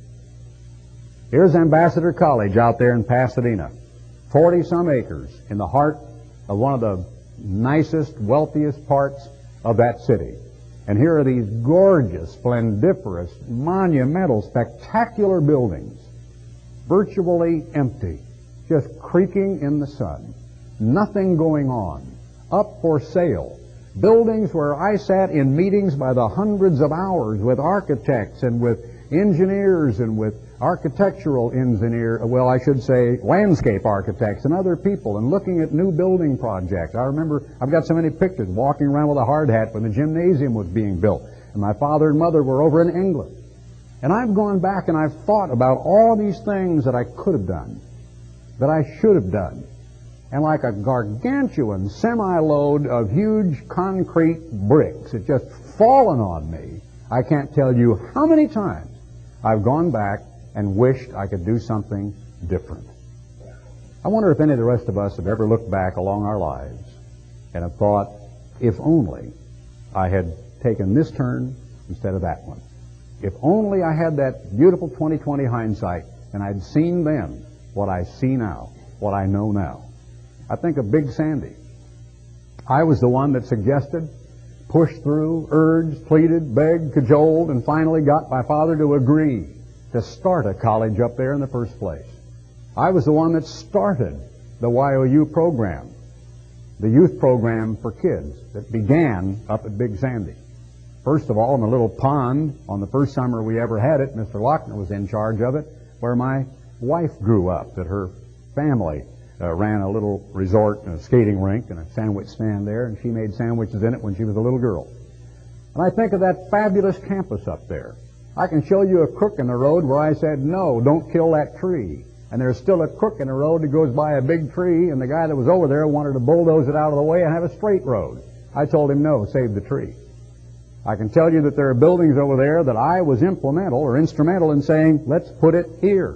Here's Ambassador College out there in Pasadena, forty-some acres in the heart of one of the nicest, wealthiest parts of that city. And here are these gorgeous, splendiferous, monumental, spectacular buildings, virtually empty, just creaking in the sun. Nothing going on. Up for sale. Buildings where I sat in meetings by the hundreds of hours with architects and with engineers and with architectural engineer, well, I should say landscape architects and other people, and looking at new building projects. I remember, I've got so many pictures, walking around with a hard hat when the gymnasium was being built, and my father and mother were over in England. And I've gone back and I've thought about all these things that I could have done, that I should have done. And like a gargantuan semi-load of huge concrete bricks, it just fallen on me. I can't tell you how many times I've gone back and wished I could do something different. I wonder if any of the rest of us have ever looked back along our lives and have thought, if only I had taken this turn instead of that one. If only I had that beautiful twenty twenty hindsight and I'd seen then what I see now, what I know now. I think of Big Sandy. I was the one that suggested, pushed through, urged, pleaded, begged, cajoled, and finally got my father to agree to start a college up there in the first place. I was the one that started the Y O U program, the youth program for kids that began up at Big Sandy. First of all, in a little pond on the first summer we ever had it, Mister Lochner was in charge of it, where my wife grew up, that her family uh, ran a little resort and a skating rink and a sandwich stand there, and she made sandwiches in it when she was a little girl. And I think of that fabulous campus up there. I can show you a crook in the road where I said, no, don't kill that tree. And there's still a crook in the road that goes by a big tree, and the guy that was over there wanted to bulldoze it out of the way and have a straight road. I told him, no, save the tree. I can tell you that there are buildings over there that I was implemental or instrumental in saying, let's put it here.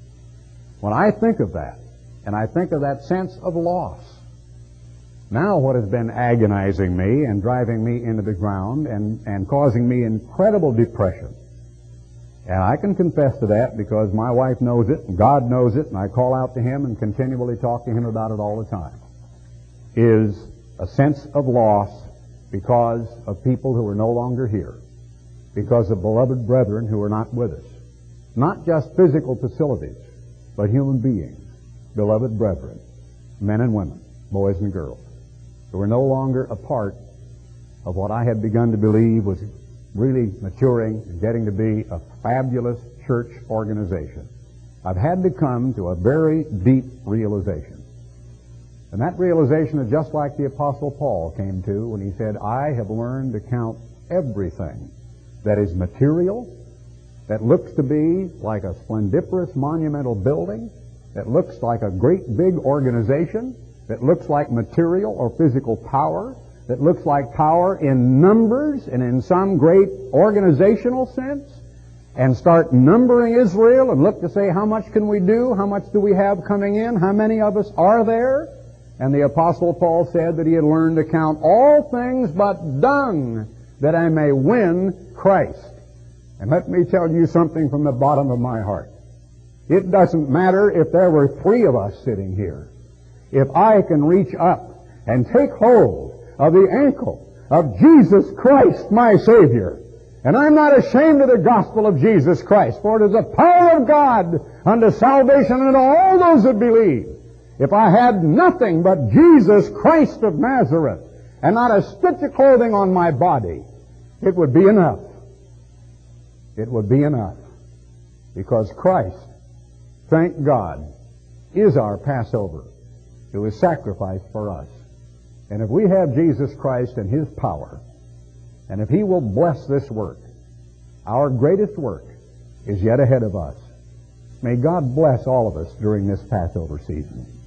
When I think of that, and I think of that sense of loss, now what has been agonizing me and driving me into the ground and, and causing me incredible depression, and I can confess to that because my wife knows it and God knows it, and I call out to Him and continually talk to Him about it all the time, is a sense of loss because of people who are no longer here, because of beloved brethren who are not with us. Not just physical facilities, but human beings, beloved brethren, men and women, boys and girls, who are no longer a part of what I had begun to believe was really maturing and getting to be a fabulous church organization. I've had to come to a very deep realization. And that realization is just like the Apostle Paul came to when he said, I have learned to count everything that is material, that looks to be like a splendiferous monumental building, that looks like a great big organization, that looks like material or physical power, that looks like power in numbers and in some great organizational sense, and start numbering Israel and look to say, how much can we do? How much do we have coming in? How many of us are there? And the Apostle Paul said that he had learned to count all things but dung, that I may win Christ. And let me tell you something from the bottom of my heart. It doesn't matter if there were three of us sitting here. If I can reach up and take hold of the ankle of Jesus Christ, my Savior, and I'm not ashamed of the gospel of Jesus Christ, for it is the power of God unto salvation unto all those that believe. If I had nothing but Jesus Christ of Nazareth and not a stitch of clothing on my body, it would be enough. It would be enough. Because Christ, thank God, is our Passover, who was sacrificed for us. And if we have Jesus Christ and His power, and if He will bless this work, our greatest work is yet ahead of us. May God bless all of us during this Passover season.